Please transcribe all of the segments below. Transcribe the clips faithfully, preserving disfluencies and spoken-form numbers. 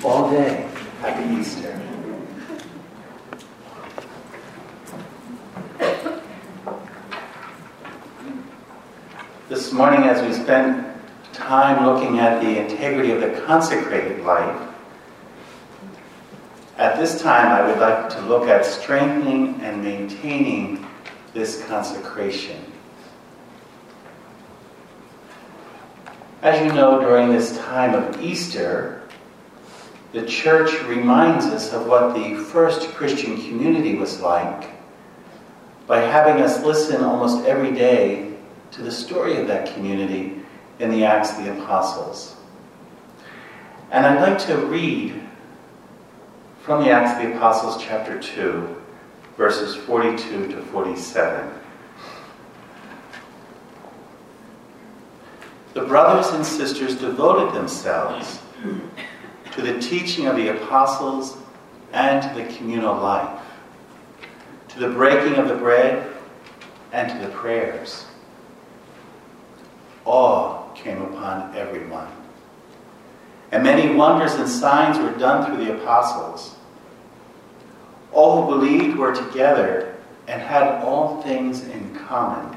all day. Happy Easter. This morning, as we spend time looking at the integrity of the consecrated life, at this time I would like to look at strengthening and maintaining this consecration. As you know, during this time of Easter, the church reminds us of what the first Christian community was like by having us listen almost every day to the story of that community in the Acts of the Apostles. And I'd like to read from the Acts of the Apostles, chapter two, verses forty-two to forty-seven. The brothers and sisters devoted themselves to the teaching of the apostles and to the communal life, to the breaking of the bread and to the prayers. Awe came upon everyone, and many wonders and signs were done through the apostles. All who believed were together and had all things in common.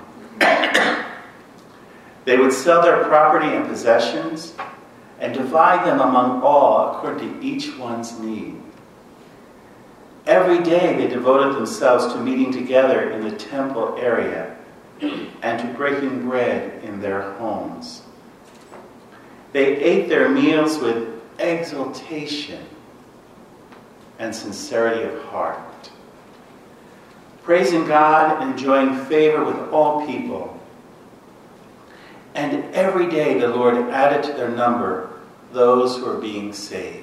They would sell their property and possessions and divide them among all according to each one's need. Every day they devoted themselves to meeting together in the temple area and to breaking bread in their homes. They ate their meals with exultation and sincerity of heart, praising God and enjoying favor with all people. And every day the Lord added to their number those who were being saved.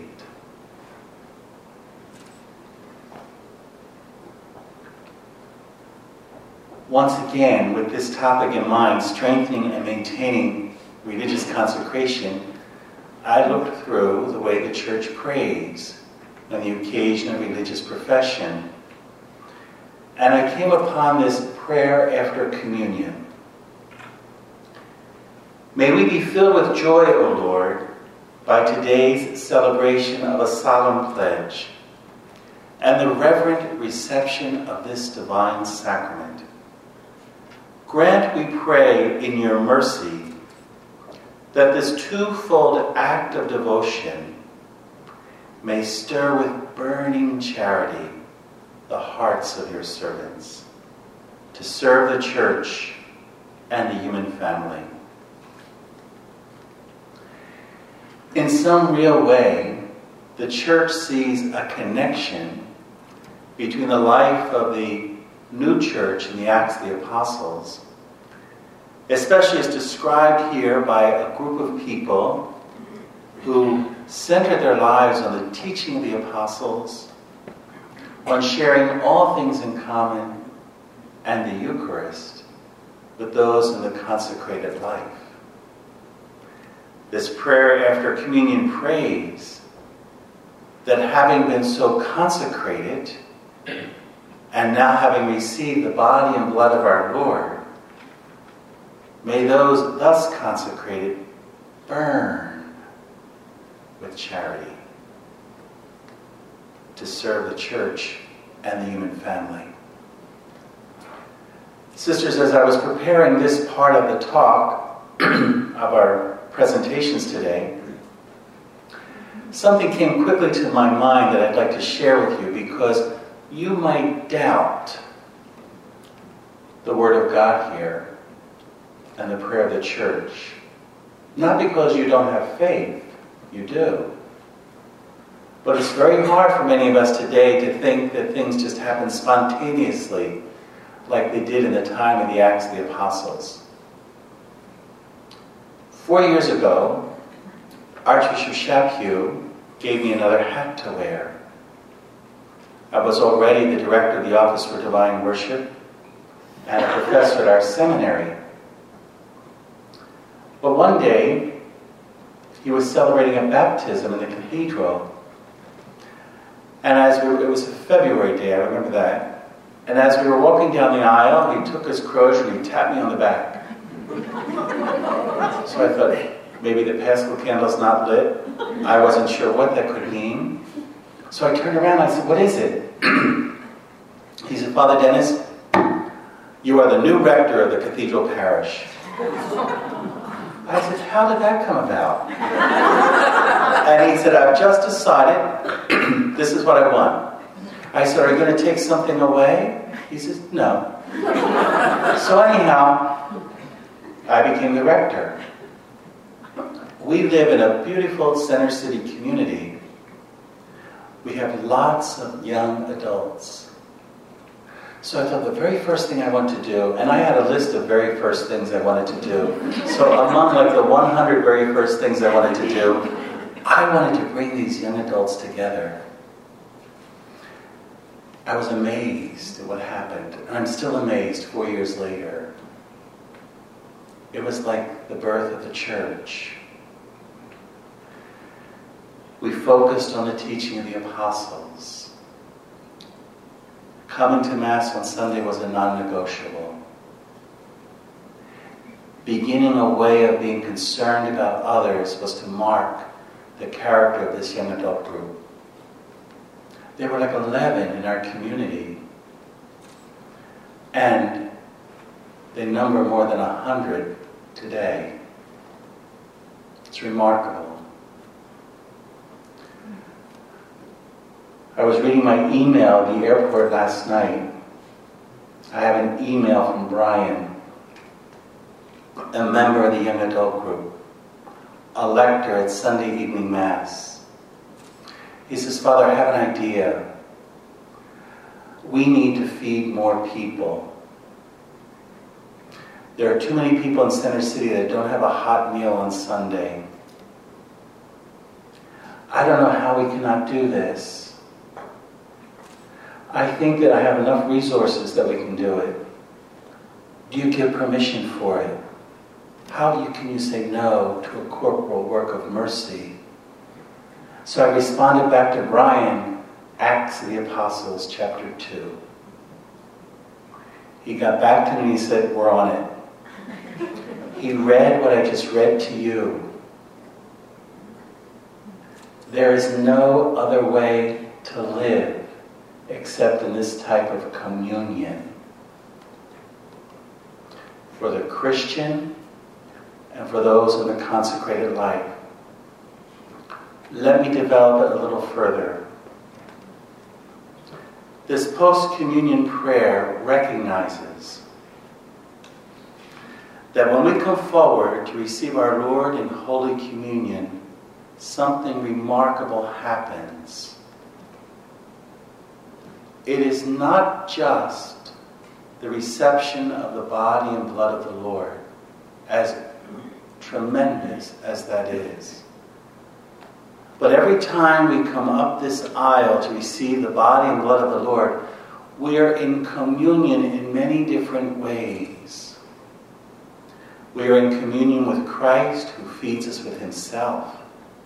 Once again, with this topic in mind, strengthening and maintaining religious consecration, I looked through the way the church prays on the occasion of religious profession, and I came upon this prayer after communion. May we be filled with joy, O Lord, by today's celebration of a solemn pledge and the reverent reception of this divine sacrament. Grant, we pray, in your mercy, that this twofold act of devotion may stir with burning charity the hearts of your servants to serve the church and the human family. In some real way, the church sees a connection between the life of the new church in the Acts of the Apostles, especially as described here by a group of people who centered their lives on the teaching of the apostles, on sharing all things in common, and the Eucharist with those in the consecrated life. This prayer after communion prays that having been so consecrated and now having received the body and blood of our Lord, may those thus consecrated burn with charity to serve the church and the human family. Sisters, as I was preparing this part of the talk of our presentations today, something came quickly to my mind that I'd like to share with you, because you might doubt the Word of God here and the prayer of the church. Not because you don't have faith, you do. But it's very hard for many of us today to think that things just happen spontaneously like they did in the time of the Acts of the Apostles. Four years ago, Archbishop Chaput gave me another hat to wear. I was already the director of the Office for Divine Worship and a professor at our seminary. But one day, he was celebrating a baptism in the cathedral. And as we were, it was a February day, I remember that. And as we were walking down the aisle, he took his crochet and he tapped me on the back. So I thought, maybe the Paschal candle's not lit. I wasn't sure what that could mean. So I turned around and I said, what is it? He said, Father Dennis, you are the new rector of the cathedral parish. I said, how did that come about? And he said, I've just decided this is what I want. I said, are you going to take something away? He says, no. So anyhow, I became the rector. We live in a beautiful Center City community. We have lots of young adults. So I thought the very first thing I want to do, and I had a list of very first things I wanted to do. So among like the one hundred very first things I wanted to do, I wanted to bring these young adults together. I was amazed at what happened, and I'm still amazed four years later. It was like the birth of the church. We focused on the teaching of the apostles. Coming to Mass on Sunday was a non-negotiable. Beginning a way of being concerned about others was to mark the character of this young adult group. There were like eleven in our community, and they number more than a hundred today. It's remarkable. I was reading my email at the airport last night. I have an email from Brian, a member of the young adult group, a lector at Sunday evening Mass. He says, Father, I have an idea. We need to feed more people. There are too many people in Center City that don't have a hot meal on Sunday. I don't know how we cannot do this. I think that I have enough resources that we can do it. Do you give permission for it? How you, can you say no to a corporal work of mercy? So I responded back to Brian, Acts of the Apostles, chapter two. He got back to me and he said, we're on it. He read what I just read to you. There is no other way to live except in this type of communion. For the Christian and for those in the consecrated life. Let me develop it a little further. This post-communion prayer recognizes that when we come forward to receive our Lord in Holy Communion, something remarkable happens. It is not just the reception of the body and blood of the Lord, as tremendous as that is. But every time we come up this aisle to receive the body and blood of the Lord, we are in communion in many different ways. We are in communion with Christ, who feeds us with himself.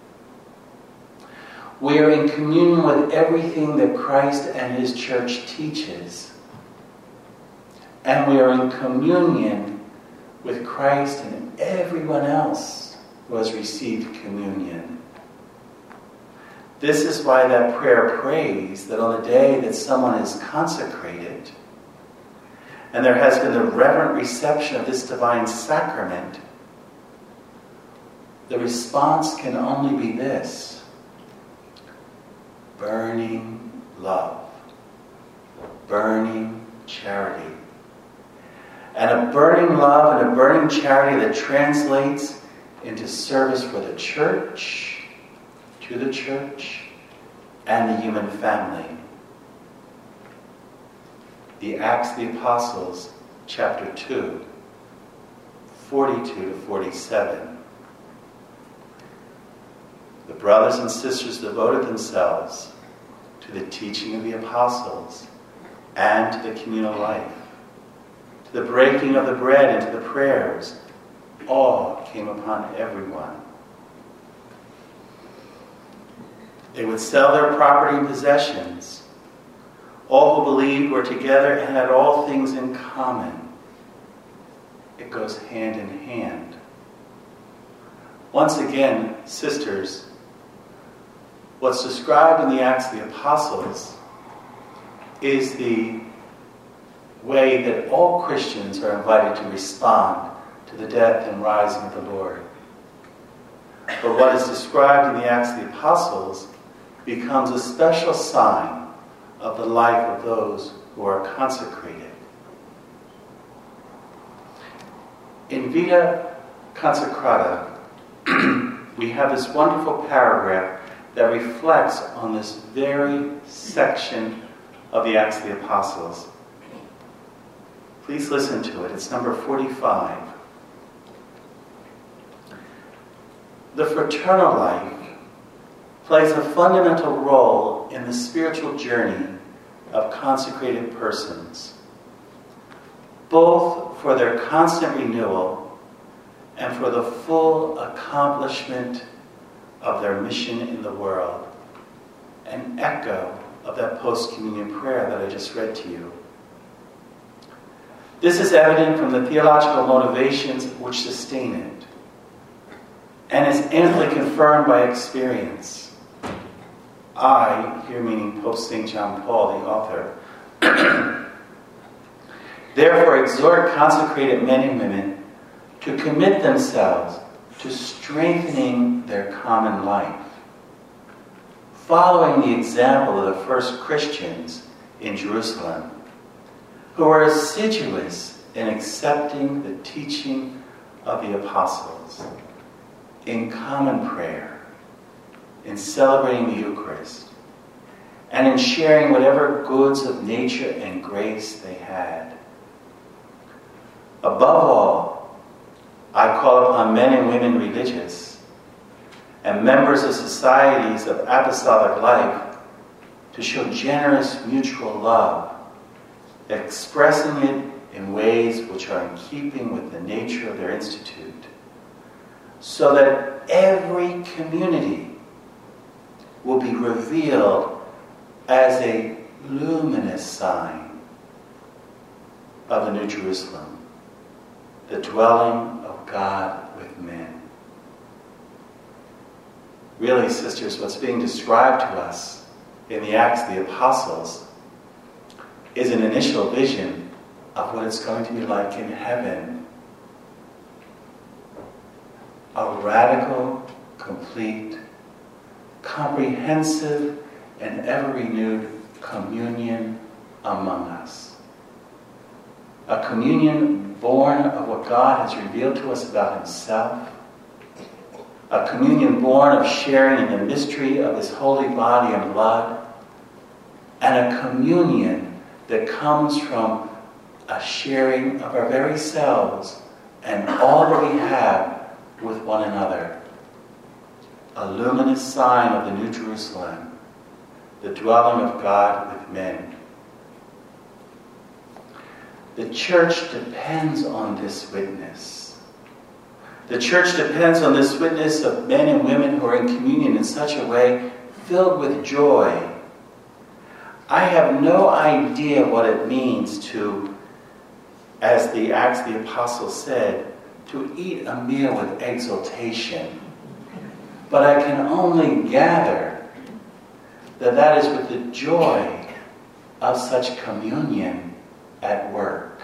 We are in communion with everything that Christ and his church teaches. And we are in communion with Christ and everyone else who has received communion. This is why that prayer prays that on the day that someone is consecrated, and there has been the reverent reception of this divine sacrament, the response can only be this: burning love, burning charity. And a burning love and a burning charity that translates into service for the church, to the church, and the human family. The Acts of the Apostles, chapter two, forty-two to forty-seven. The brothers and sisters devoted themselves to the teaching of the apostles and to the communal life, to the breaking of the bread and to the prayers. Awe came upon everyone. They would sell their property and possessions. All who believed were together and had all things in common. It goes hand in hand. Once again, sisters, what's described in the Acts of the Apostles is the way that all Christians are invited to respond to the death and rising of the Lord. But what is described in the Acts of the Apostles becomes a special sign of the life of those who are consecrated. In Vita Consecrata, we have this wonderful paragraph that reflects on this very section of the Acts of the Apostles. Please listen to it. It's number forty-five. The fraternal life plays a fundamental role in the spiritual journey of consecrated persons, both for their constant renewal and for the full accomplishment of their mission in the world. An echo of that post-communion prayer that I just read to you. This is evident from the theological motivations which sustain it, and is amply confirmed by experience. I, here meaning Pope Saint John Paul, the author, therefore exhort consecrated men and women to commit themselves to strengthening their common life, following the example of the first Christians in Jerusalem, who were assiduous in accepting the teaching of the apostles, in common prayer, in celebrating the Eucharist, and in sharing whatever goods of nature and grace they had. Above all, I call upon men and women religious and members of societies of apostolic life to show generous mutual love, expressing it in ways which are in keeping with the nature of their institute, so that every community will be revealed as a luminous sign of the New Jerusalem, the dwelling of God with men. Really, sisters, what's being described to us in the Acts of the Apostles is an initial vision of what it's going to be like in heaven. A radical, complete, comprehensive, and ever-renewed communion among us. A communion born of what God has revealed to us about Himself. A communion born of sharing in the mystery of His holy body and blood. And a communion that comes from a sharing of our very selves and all that we have with one another. A luminous sign of the New Jerusalem, the dwelling of God with men. The church depends on this witness. The church depends on this witness of men and women who are in communion in such a way filled with joy. I have no idea what it means to, as the Acts of the Apostles said, to eat a meal with exultation. But I can only gather that that is with the joy of such communion at work.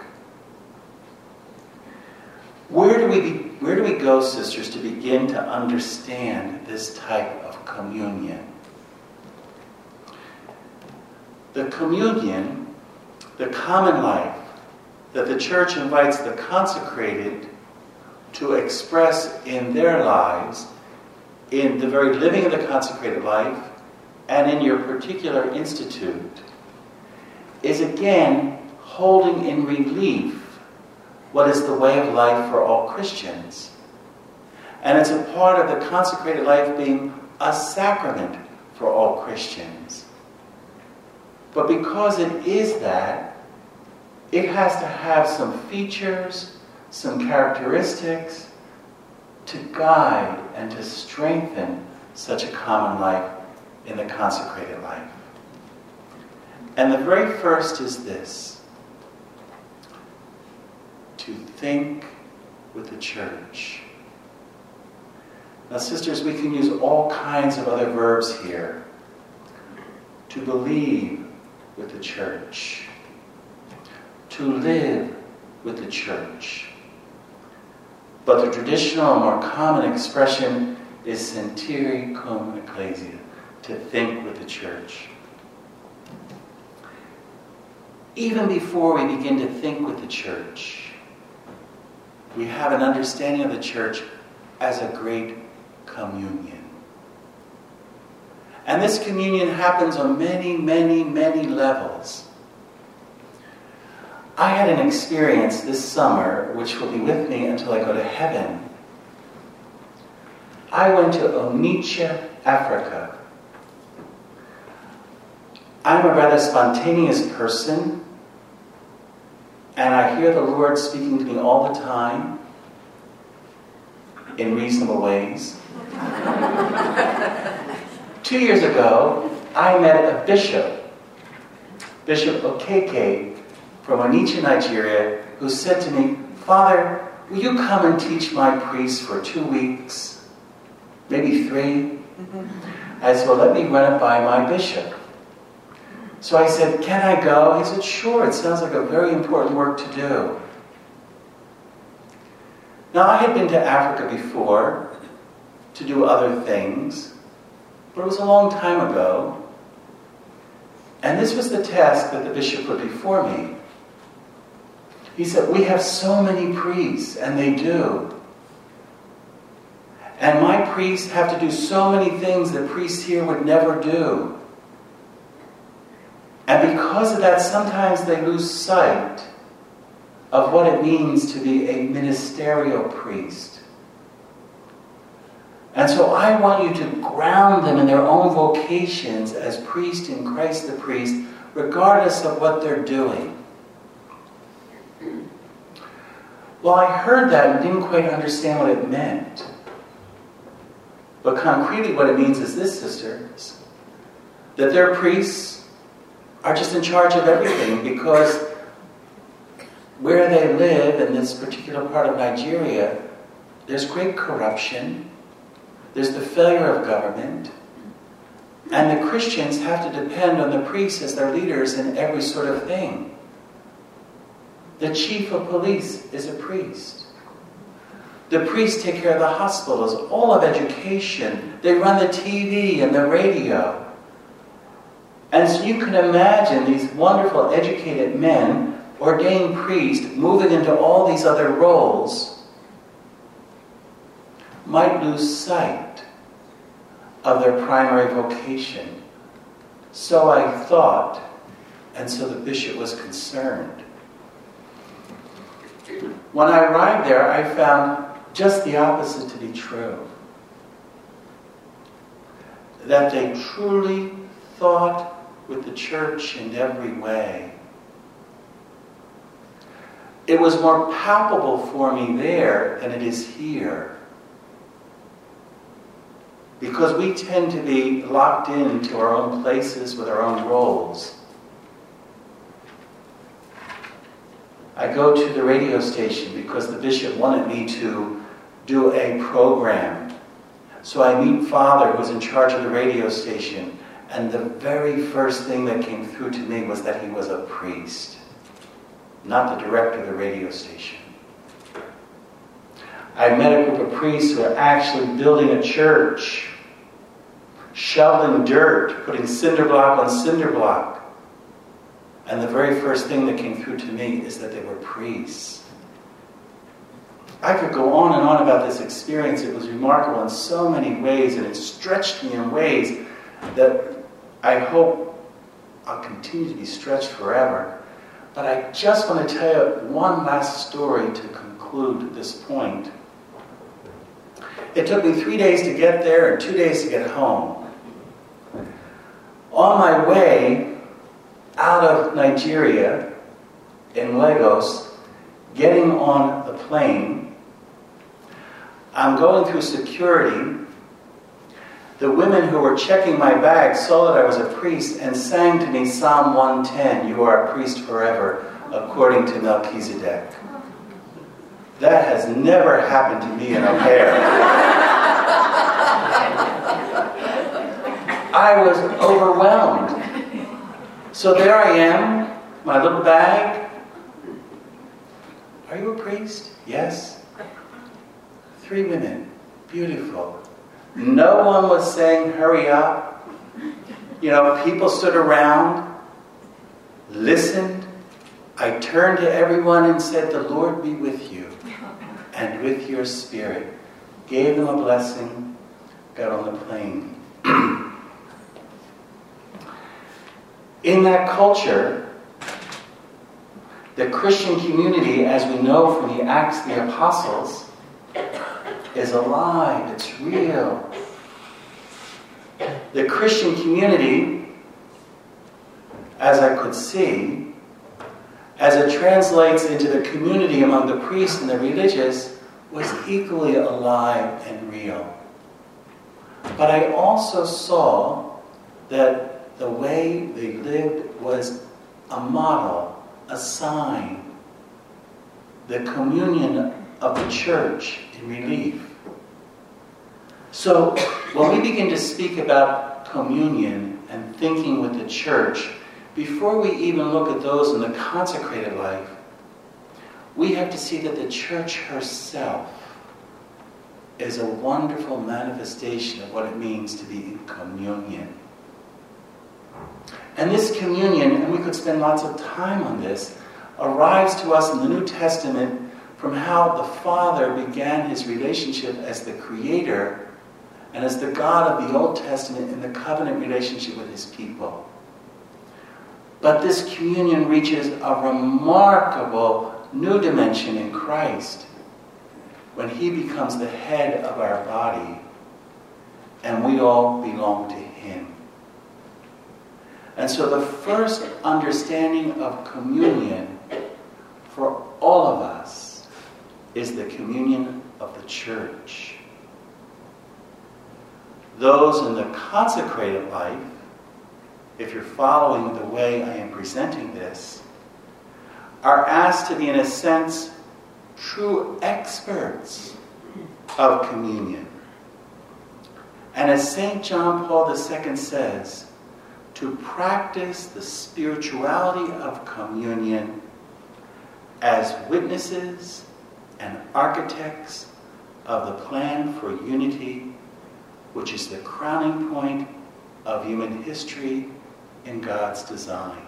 Where do we, where do we go, sisters, to begin to understand this type of communion? The communion, the common life that the church invites the consecrated to express in their lives, in the very living of the consecrated life, and in your particular institute, is again holding in relief what is the way of life for all Christians. And it's a part of the consecrated life being a sacrament for all Christians. But because it is that, it has to have some features, some characteristics to guide and to strengthen such a common life in the consecrated life. And the very first is this: to think with the church. Now, sisters, we can use all kinds of other verbs here. To believe with the church. To live with the church. But the traditional, more common expression is sentire cum ecclesia, to think with the church. Even before we begin to think with the church, we have an understanding of the church as a great communion. And this communion happens on many, many, many levels. I had an experience this summer, which will be with me until I go to heaven. I went to Onitsha, Africa. I'm a rather spontaneous person, and I hear the Lord speaking to me all the time, in reasonable ways. Two years ago, I met a bishop, Bishop Okeke, from Onitsha, Nigeria, who said to me, "Father, will you come and teach my priests for two weeks? Maybe three?" I said, "Well, let me run it by my bishop." So I said, "Can I go?" He said, "Sure, it sounds like a very important work to do." Now, I had been to Africa before to do other things, but it was a long time ago. And this was the task that the bishop put before me. He said, "We have so many priests," and they do. And my priests have to do so many things that priests here would never do. And because of that, sometimes they lose sight of what it means to be a ministerial priest. And so I want you to ground them in their own vocations as priest in Christ the priest, regardless of what they're doing. Well, I heard that and didn't quite understand what it meant. But concretely what it means is this, sisters, that their priests are just in charge of everything, because where they live in this particular part of Nigeria, there's great corruption, there's the failure of government, and the Christians have to depend on the priests as their leaders in every sort of thing. The chief of police is a priest. The priests take care of the hospitals, all of education. They run the T V and the radio. And so you can imagine these wonderful educated men, ordained priests, moving into all these other roles, might lose sight of their primary vocation. So I thought, and so the bishop was concerned. When I arrived there, I found just the opposite to be true. That they truly thought with the church in every way. It was more palpable for me there than it is here. Because we tend to be locked into our own places with our own roles. I go to the radio station because the bishop wanted me to do a program. So I meet Father, who's in charge of the radio station, and the very first thing that came through to me was that he was a priest, not the director of the radio station. I met a group of priests who are actually building a church, shoveling dirt, putting cinder block on cinder block. And the very first thing that came through to me is that they were priests. I could go on and on about this experience. It was remarkable in so many ways, and it stretched me in ways that I hope I'll continue to be stretched forever. But I just want to tell you one last story to conclude this point. It took me three days to get there and two days to get home. On my way out of Nigeria, in Lagos, getting on the plane, I'm going through security. The women who were checking my bag saw that I was a priest and sang to me Psalm one ten, "You are a priest forever, according to Melchizedek." That has never happened to me in O'Hare. I was overwhelmed. So there I am, my little bag. Are you a priest? Yes. Three women. Beautiful. No one was saying, hurry up. You know, people stood around, listened. I turned to everyone and said, the Lord be with you and with your spirit. Gave them a blessing, got on the plane. In that culture, the Christian community, as we know from the Acts of the Apostles, is alive, it's real. The Christian community, as I could see, as it translates into the community among the priests and the religious, was equally alive and real. But I also saw that the way they lived was a model, a sign, the communion of the church in relief. So when we begin to speak about communion and thinking with the church, before we even look at those in the consecrated life, we have to see that the church herself is a wonderful manifestation of what it means to be in communion. And this communion, and we could spend lots of time on this, arrives to us in the New Testament from how the Father began his relationship as the Creator and as the God of the Old Testament in the covenant relationship with his people. But this communion reaches a remarkable new dimension in Christ when he becomes the head of our body and we all belong to him. And so the first understanding of communion for all of us is the communion of the church. Those in the consecrated life, if you're following the way I am presenting this, are asked to be, in a sense, true experts of communion. And as Saint John Paul the Second says, to practice the spirituality of communion as witnesses and architects of the plan for unity, which is the crowning point of human history in God's design.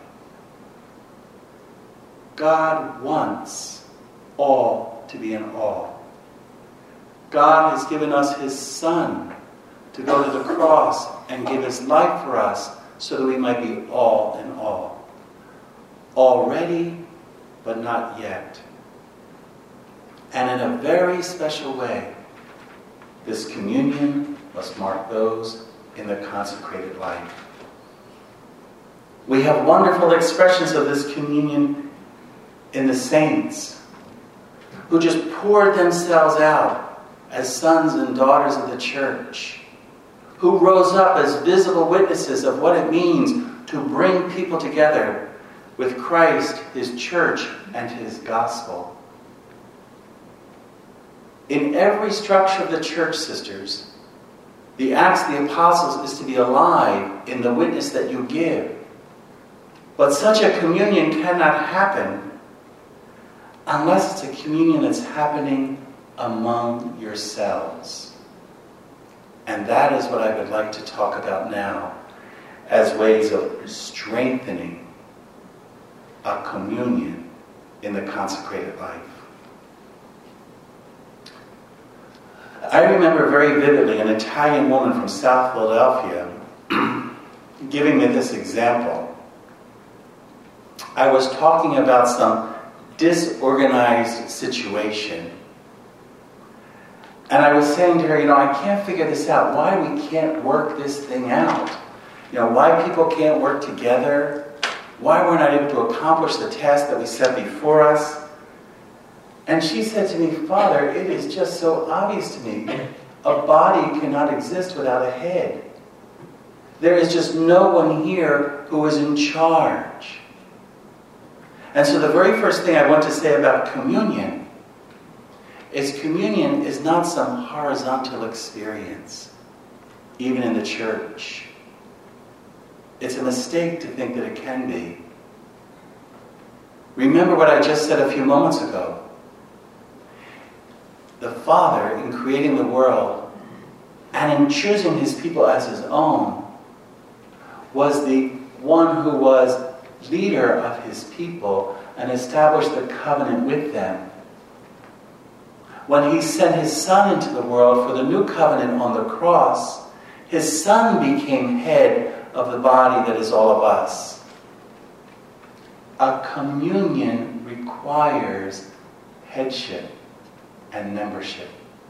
God wants all to be in all. God has given us his Son to go to the cross and give his life for us so that we might be all in all. Already, but not yet. And in a very special way, this communion must mark those in the consecrated life. We have wonderful expressions of this communion in the saints, who just poured themselves out as sons and daughters of the church, who rose up as visible witnesses of what it means to bring people together with Christ, his church, and his gospel. In every structure of the church, sisters, the Acts of the Apostles is to be alive in the witness that you give. But such a communion cannot happen unless it's a communion that's happening among yourselves. And that is what I would like to talk about now as ways of strengthening a communion in the consecrated life. I remember very vividly an Italian woman from South Philadelphia giving me this example. I was talking about some disorganized situation. And I was saying to her, you know, I can't figure this out. Why we can't work this thing out? You know, why people can't work together? Why we're not able to accomplish the task that we set before us? And she said to me, Father, it is just so obvious to me. A body cannot exist without a head. There is just no one here who is in charge. And so the very first thing I want to say about communion is communion is not some horizontal experience, even in the church. It's a mistake to think that it can be. Remember what I just said a few moments ago. The Father, in creating the world and in choosing his people as his own, was the one who was leader of his people and established the covenant with them. When he sent his Son into the world for the new covenant on the cross, his Son became head of the body that is all of us. A communion requires headship and membership.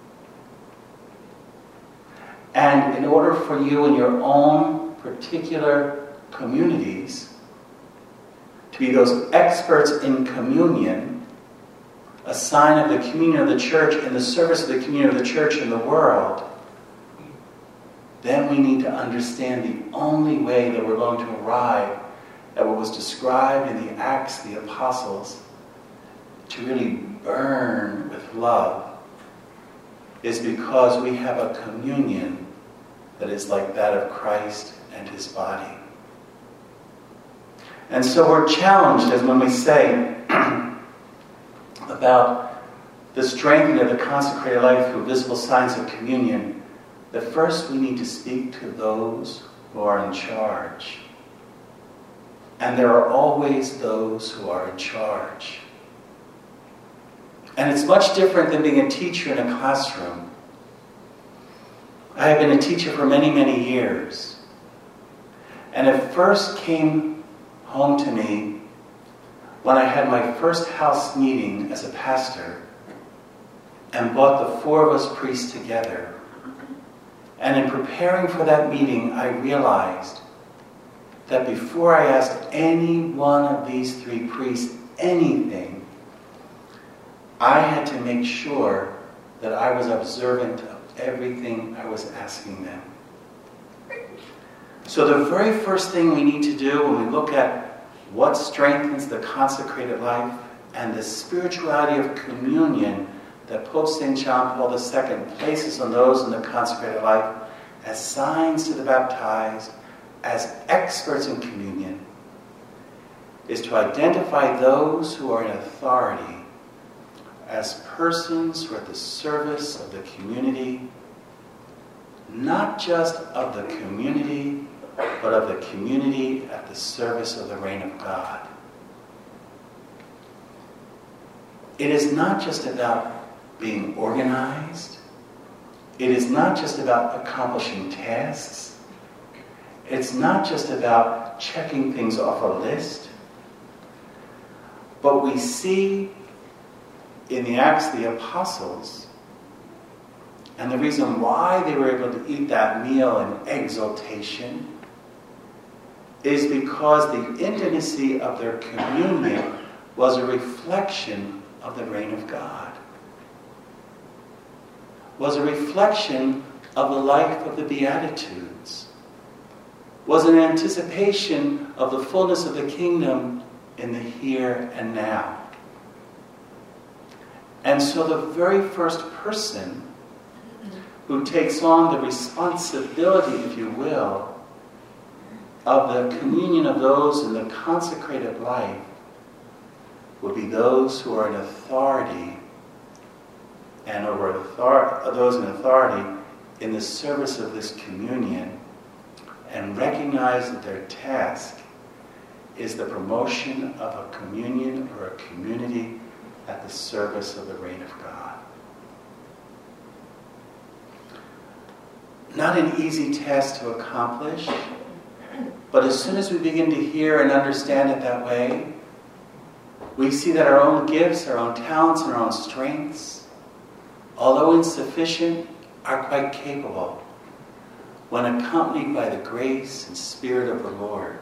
And in order for you in your own particular communities to be those experts in communion, a sign of the communion of the church and the service of the communion of the church in the world, then we need to understand the only way that we're going to arrive at what was described in the Acts of the Apostles to really burn with love is because we have a communion that is like that of Christ and his body. And so we're challenged as when we say about the strengthening of the consecrated life through visible signs of communion, that first we need to speak to those who are in charge. And there are always those who are in charge. And it's much different than being a teacher in a classroom. I have been a teacher for many, many years. And it first came home to me when I had my first house meeting as a pastor and brought the four of us priests together. And in preparing for that meeting, I realized that before I asked any one of these three priests anything, I had to make sure that I was observant of everything I was asking them. So the very first thing we need to do when we look at what strengthens the consecrated life and the spirituality of communion that Pope Saint John Paul the Second places on those in the consecrated life as signs to the baptized, as experts in communion, is to identify those who are in authority as persons who are at the service of the community, not just of the community, but of the community at the service of the reign of God. It is not just about being organized. It is not just about accomplishing tasks. It's not just about checking things off a list. But we see in the Acts of the Apostles, and the reason why they were able to eat that meal in exultation is because the intimacy of their communion was a reflection of the reign of God. Was a reflection of the life of the Beatitudes. Was an anticipation of the fullness of the kingdom in the here and now. And so the very first person who takes on the responsibility, if you will, of the communion of those in the consecrated life would be those who are in authority and over author- those in authority in the service of this communion, and recognize that their task is the promotion of a communion or a community at the service of the reign of God. Not an easy task to accomplish, but as soon as we begin to hear and understand it that way, we see that our own gifts, our own talents, and our own strengths, although insufficient, are quite capable when accompanied by the grace and Spirit of the Lord.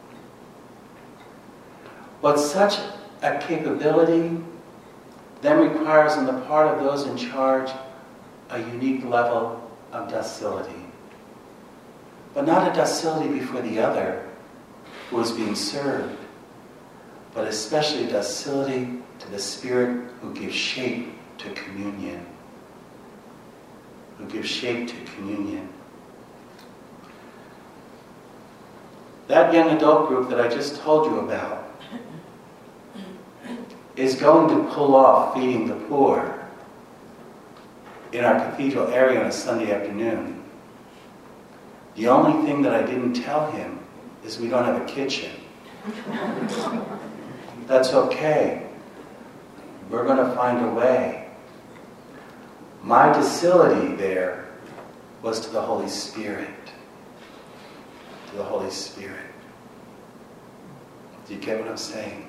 But such a capability then requires on the part of those in charge a unique level of docility. But not a docility before the other who is being served, but especially a docility to the Spirit who gives shape to communion. Who gives shape to communion. that young adult group that I just told you about is going to pull off feeding the poor in our cathedral area on a Sunday afternoon. The only thing that I didn't tell him is we don't have a kitchen. That's okay. We're going to find a way. My docility there was to the Holy Spirit. To the Holy Spirit. Do you get what I'm saying?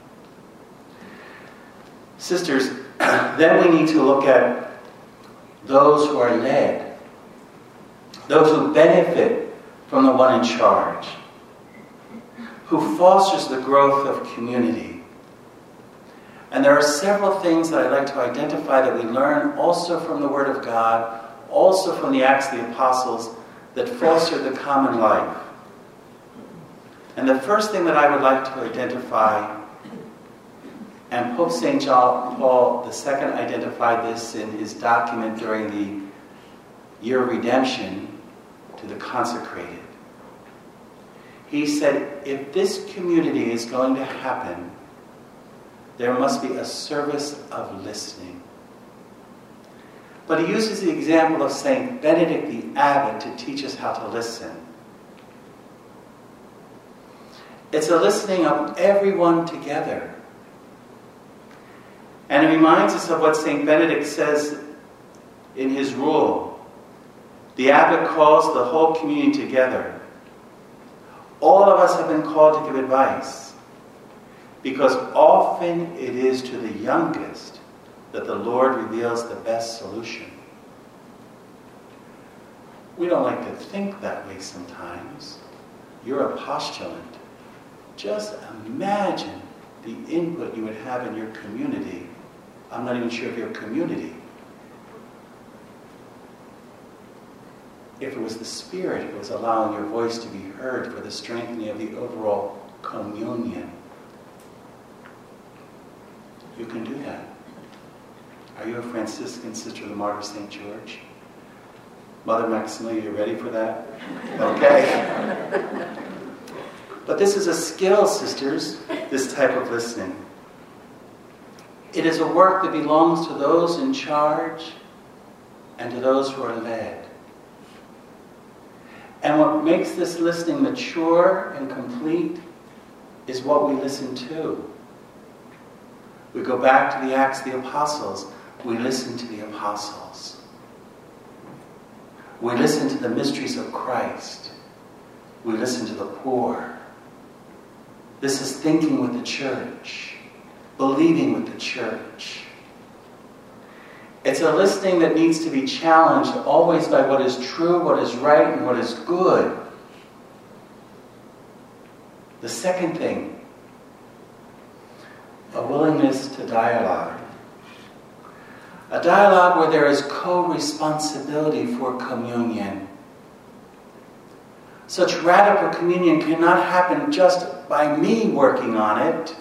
Sisters, then we need to look at those who are led. Those who benefit from the one in charge. Who fosters the growth of community. And there are several things that I'd like to identify that we learn also from the Word of God, also from the Acts of the Apostles, that foster the common life. And the first thing that I would like to identify, and Pope Saint John Paul the Second identified this in his document during the Year of Redemption to the consecrated. He said, if this community is going to happen, there must be a service of listening. But he uses the example of Saint Benedict the Abbot to teach us how to listen. It's a listening of everyone together. And it reminds us of what Saint Benedict says in his rule. The abbot calls the whole community together. All of us have been called to give advice, because often it is to the youngest that the Lord reveals the best solution. We don't like to think that way sometimes. You're a postulant. Just imagine the input you would have in your community. I'm not even sure of your community. If it was the Spirit, it was allowing your voice to be heard for the strengthening of the overall communion. You can do that. Are you a Franciscan sister of the Martyr Saint George? Mother Maximilian, you ready for that? Okay. But this is a skill, sisters, this type of listening. It is a work that belongs to those in charge and to those who are led. And what makes this listening mature and complete is what we listen to. We go back to the Acts of the Apostles. We listen to the apostles. We listen to the mysteries of Christ. We listen to the poor. This is thinking with the church, believing with the church. It's a listening that needs to be challenged always by what is true, what is right, and what is good. The second thing, a willingness to dialogue. A dialogue where there is co-responsibility for communion. Such radical communion cannot happen just by me working on it,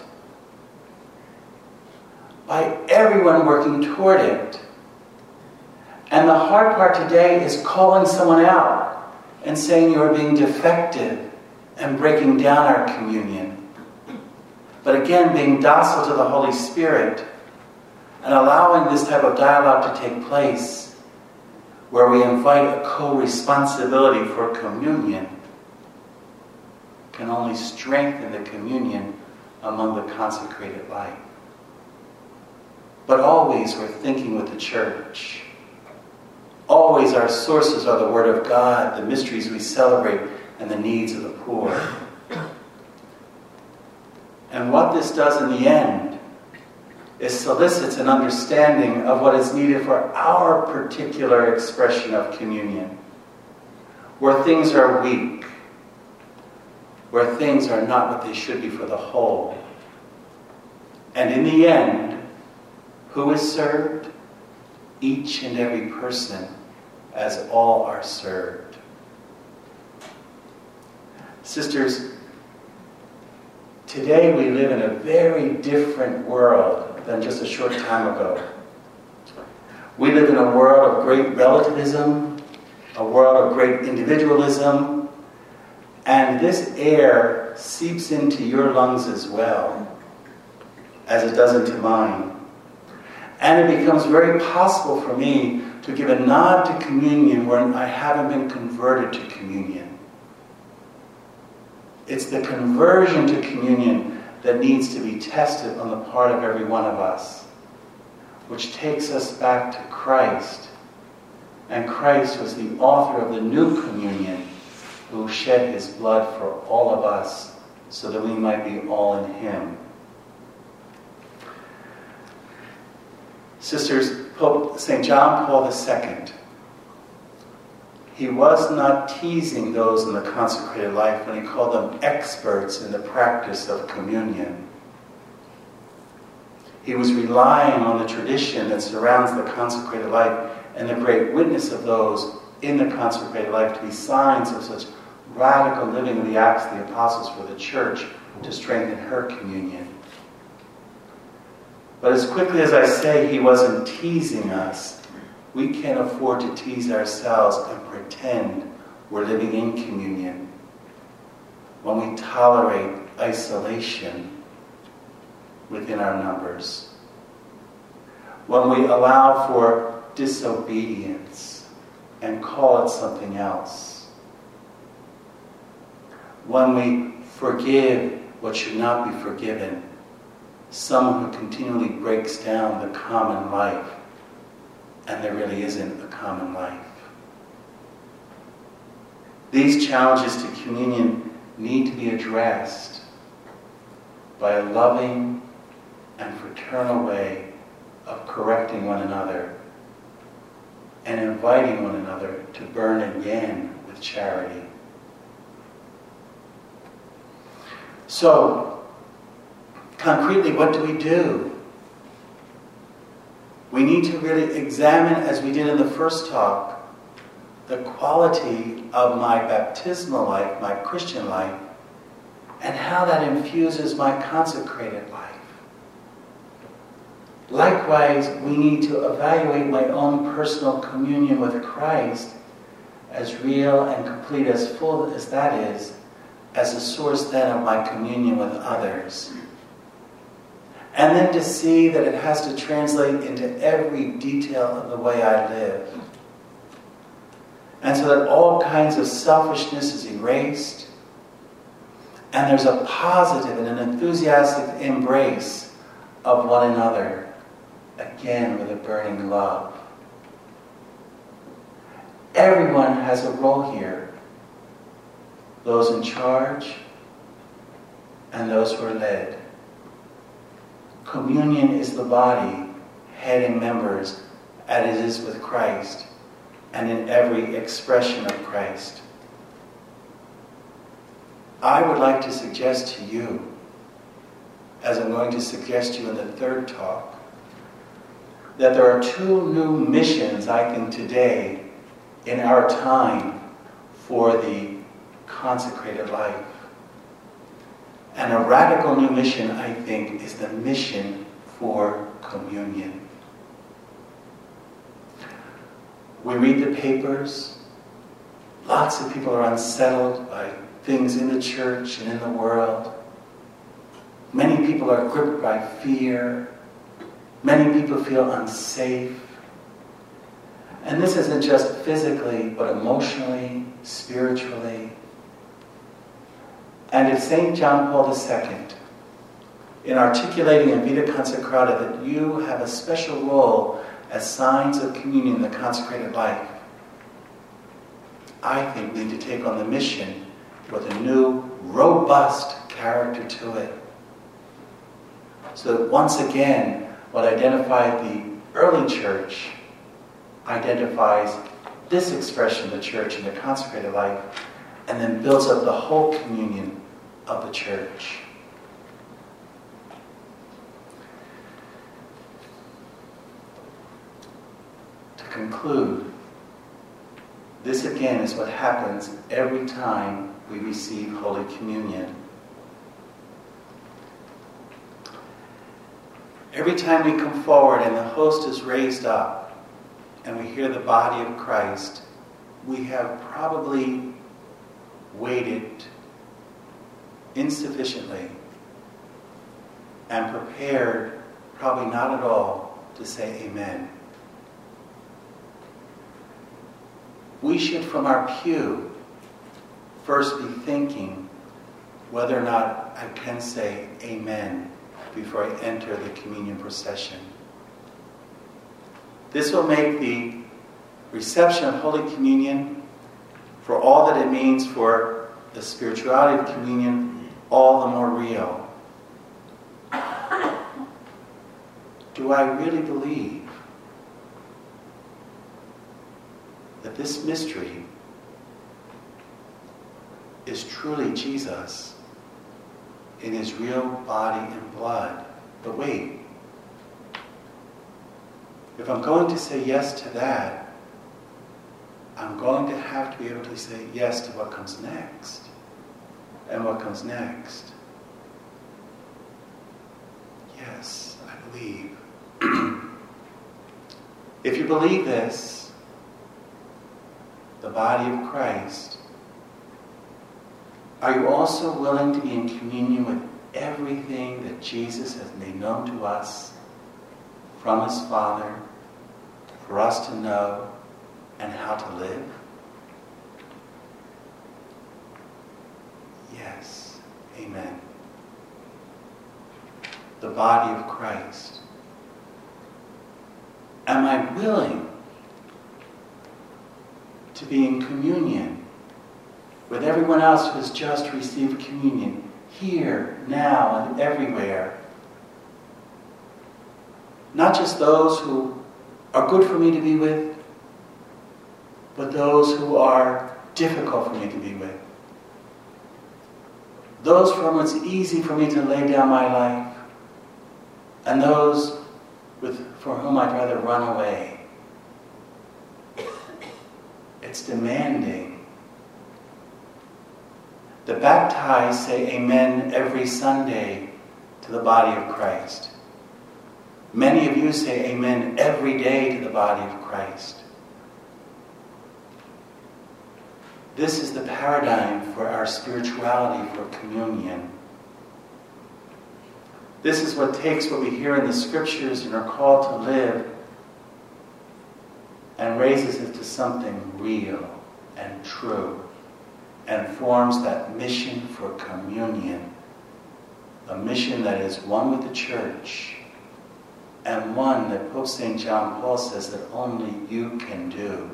by everyone working toward it. And the hard part today is calling someone out and saying you are being defective and breaking down our communion. But again, being docile to the Holy Spirit and allowing this type of dialogue to take place where we invite a co-responsibility for communion can only strengthen the communion among the consecrated life. But always we're thinking with the church. Always our sources are the Word of God, the mysteries we celebrate, and the needs of the poor. And what this does in the end is solicits an understanding of what is needed for our particular expression of communion. Where things are weak, where things are not what they should be for the whole. And in the end, who is served? Each and every person, as all are served. Sisters, today we live in a very different world than just a short time ago. We live in a world of great relativism, a world of great individualism, And this air seeps into your lungs as well, as it does into mine. And it becomes very possible for me to give a nod to communion when I haven't been converted to communion. It's the conversion to communion that needs to be tested on the part of every one of us, which takes us back to Christ. And Christ was the author of the new communion, who shed his blood for all of us so that we might be all in him. Sisters, Pope Saint John Paul the Second, he was not teasing those in the consecrated life when he called them experts in the practice of communion. He was relying on the tradition that surrounds the consecrated life and the great witness of those in the consecrated life to be signs of such radical living of the Acts of the Apostles for the Church to strengthen her communion. But as quickly as I say he wasn't teasing us, we can't afford to tease ourselves and pretend we're living in communion when we tolerate isolation within our numbers, when we allow for disobedience and call it something else, when we forgive what should not be forgiven, someone who continually breaks down the common life, and there really isn't a common life. These challenges to communion need to be addressed by a loving and fraternal way of correcting one another and inviting one another to burn again with charity. So, concretely, what do we do? We need to really examine, as we did in the first talk, the quality of my baptismal life, my Christian life, and how that infuses my consecrated life. Likewise, we need to evaluate my own personal communion with Christ, as real and complete, as full as that is, as a source then of my communion with others. And then to see that it has to translate into every detail of the way I live. And so that all kinds of selfishness is erased, and there's a positive and an enthusiastic embrace of one another, again with a burning love. Everyone has a role here. Those in charge and those who are led. Communion is the body, head and members, as it is with Christ, and in every expression of Christ. I would like to suggest to you, as I'm going to suggest to you in the third talk, that there are two new missions, I think, today in our time for the consecrated life. And a radical new mission, I think, is the mission for communion. We read the papers. Lots of people are unsettled by things in the church and in the world. Many people are gripped by fear. Many people feel unsafe. And this isn't just physically, but emotionally, spiritually. And it's Saint John Paul the Second, in articulating in Vita Consecrata that you have a special role as signs of communion in the consecrated life, I think we need to take on the mission with a new, robust character to it. So that once again, what identified the early church identifies this expression of the church in the consecrated life, and then builds up the whole communion of the church. To conclude, this again is what happens every time we receive Holy Communion. Every time we come forward and the host is raised up and we hear the body of Christ, we have probably waited insufficiently and prepared probably not at all to say amen. We should, from our pew, first be thinking whether or not I can say amen before I enter the communion procession. This will make the reception of Holy Communion, for all that it means for the spirituality of communion, all the more real. Do I really believe that this mystery is truly Jesus in his real body and blood? But wait, if I'm going to say yes to that, I'm going to have to be able to say yes to what comes next. And what comes next? Yes, I believe. If you believe this, the body of Christ, are you also willing to be in communion with everything that Jesus has made known to us from his Father, for us to know and how to live? Yes. Amen. The body of Christ. Am I willing to be in communion with everyone else who has just received communion, here, now, and everywhere? Not just those who are good for me to be with, but those who are difficult for me to be with. Those for whom it's easy for me to lay down my life, and those with, for whom I'd rather run away. It's demanding. The baptized say amen every Sunday to the body of Christ. Many of you say amen every day to the body of Christ. This is the paradigm for our spirituality, for communion. This is what takes what we hear in the scriptures and are called to live and raises it to something real and true and forms that mission for communion, a mission that is one with the church and one that Pope Saint John Paul says that only you can do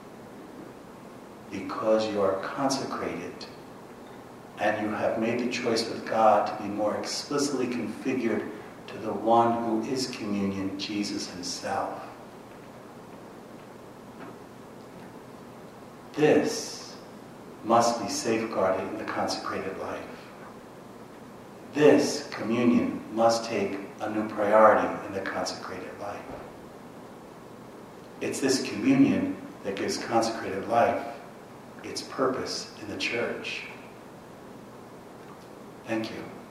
because you are consecrated and you have made the choice with God to be more explicitly configured to the one who is communion, Jesus himself. This must be safeguarded in the consecrated life. This communion must take a new priority in the consecrated life. It's this communion that gives consecrated life its purpose in the church. Thank you.